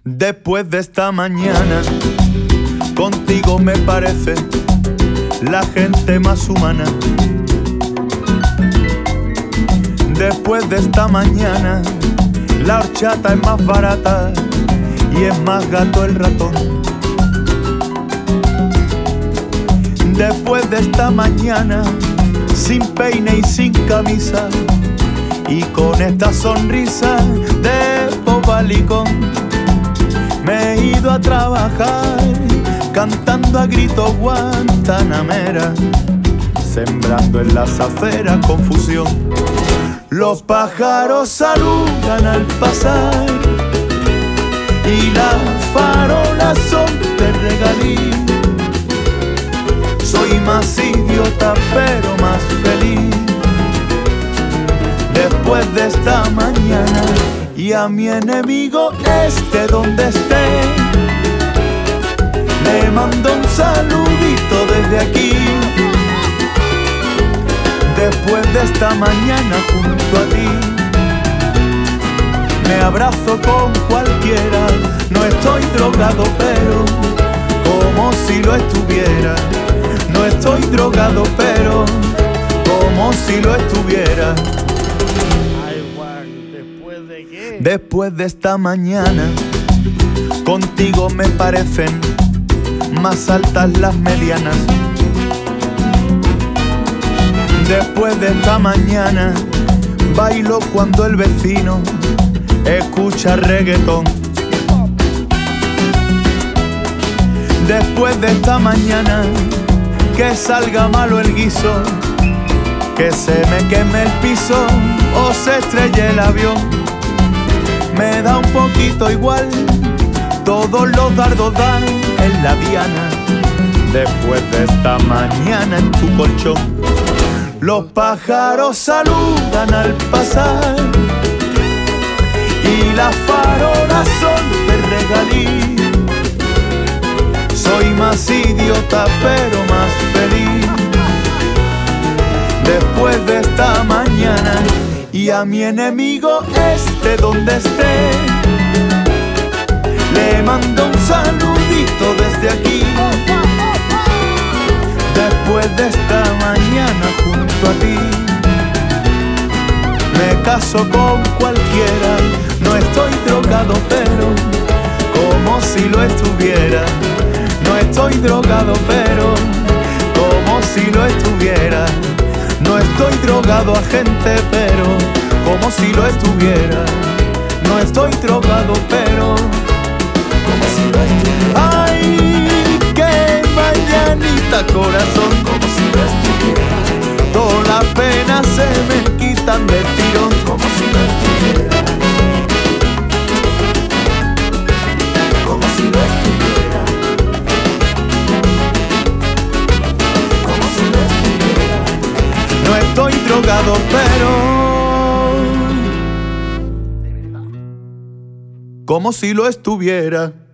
Después de esta mañana, contigo me parece la gente más humana. Después de esta mañana, la horchata es más barata y es más gato el ratón. Después de esta mañana, sin peine y sin camisa, y con esta sonrisa de bobalicón, me he ido a trabajar cantando a grito guantanamera, sembrando en las aceras confusión. Los pájaros saludan al pasar y las farolas son de regalí. Soy más idiota pero más feliz después de esta mañana. Y a mi enemigo esté donde esté, le mando un saludito desde aquí. Después de esta mañana junto a ti, me abrazo con cualquiera. No estoy drogado pero como si lo estuviera. No estoy drogado pero como si lo estuviera. Después de esta mañana, contigo me parecen más altas las medianas. Después de esta mañana, bailo cuando el vecino escucha reggaetón. Después de esta mañana, que salga malo el guiso, que se me queme el piso o se estrelle el avión. Me da un poquito igual, todos los dardos dan en la diana. Después de esta mañana en tu colchón, los pájaros saludan al pasar y las farolas son de regalí. Soy más idiota pero más feliz después de esta mañana. Y a mi enemigo esté donde esté, le mando un saludito desde aquí. Después de esta mañana junto a ti, me caso con cualquiera. No estoy drogado pero como si lo estuviera. No estoy drogado pero como si lo estuviera. No estoy drogado, agente, pero como si lo estuviera. No estoy drogado, pero como si lo estuviera. Ay, qué mañanita, corazón, como si lo estuviera. Todas las penas se me quitan de tirón, como si lo estuviera. Como si lo estuviera. Como si lo estuviera. No estoy drogado, pero como si lo estuviera.